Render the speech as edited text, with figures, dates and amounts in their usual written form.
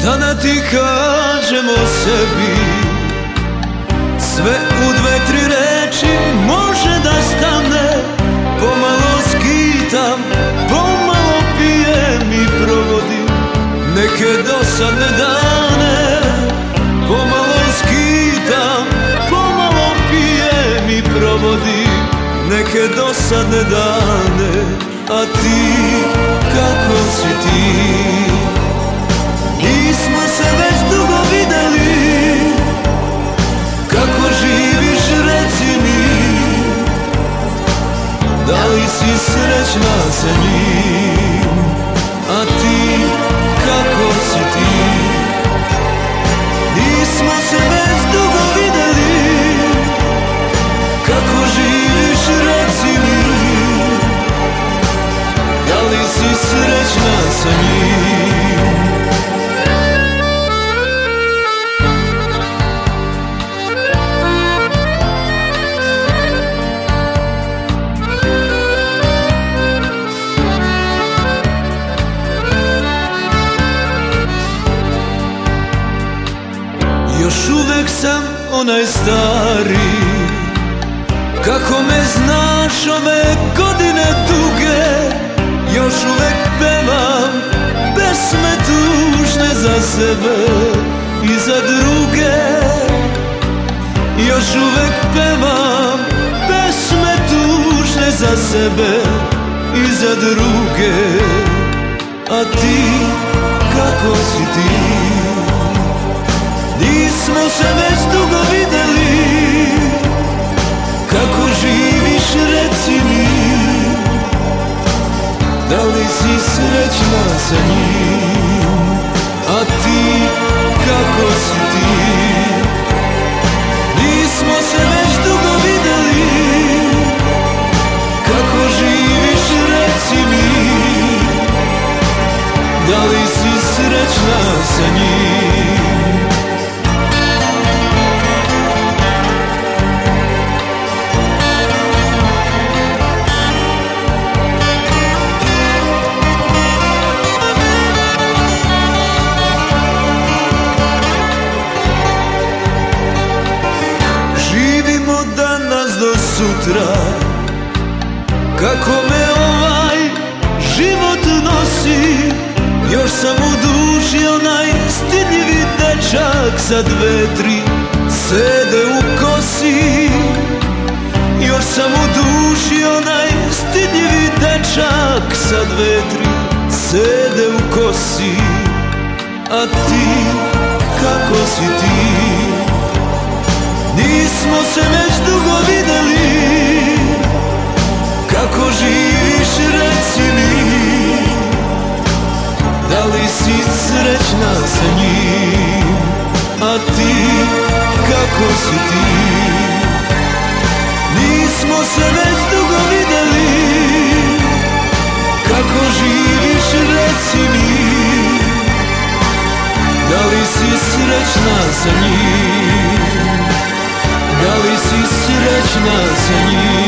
Da ti kažem o sebi, sve u dve, tri reči može da stane. Pomalo skitam, pomalo pijem i provodim neke dosadne dane. Pomalo skitam, pomalo pijem i provodim neke dosadne dane. A ti, kako si ti? Nismo se već dugo videli, kako živiš reci mi, da li si srećna sa njim? A ti, kako si ti? Nismo se već dugo videli, kako živiš reci mi, da li si srećna sa njim? Još uvek sam onaj stari, kako me znaš ove godine duge. Još uvek pevam pesme tužne za sebe i za druge. Još uvek pevam pesme tužne za sebe i za druge. A ti, kako si ti? Nismo se već dugo videli, kako živiš reci mi, da li si srećna sa njim? A ti, kako si ti? Nismo se već dugo videli, kako živiš reci mi, da li si srećna sa njim? Sutra, kako me ovaj život nosi, još sam u duši onaj stidljivi dečak sa dve, tri sede u kosi. Još sam u duši onaj stidljivi dečak sa dve, tri sede u kosi. A ti, kako si ti? Nismo se već dugo videli, kako živiš reci mi, da li si srećna sa njim? A ti, kako si ti? Nismo se već dugo videli, kako živiš reci mi, da li si srećna sa njim? Da li si srećna sa njim?